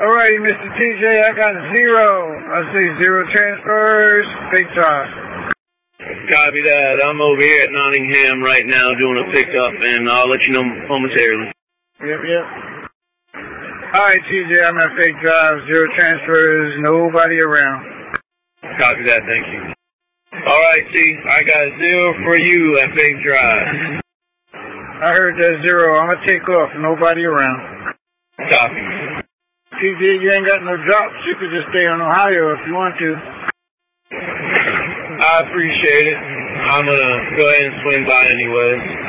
Alrighty, Mr. TJ, I got 0. I say 0 transfers, fake drive. Copy that. I'm over here at Nottingham right now doing a pickup, and I'll let you know momentarily. Yep. Alright, TJ, I'm at fake drive, 0 transfers, nobody around. Copy that, thank you. Alright, T, I got 0 for you at fake drive. I heard that 0. I'm gonna take off, nobody around. Copy. TJ, you ain't got no drops. You could just stay on Ohio if you want to. I appreciate it. I'm gonna go ahead and swing by anyways.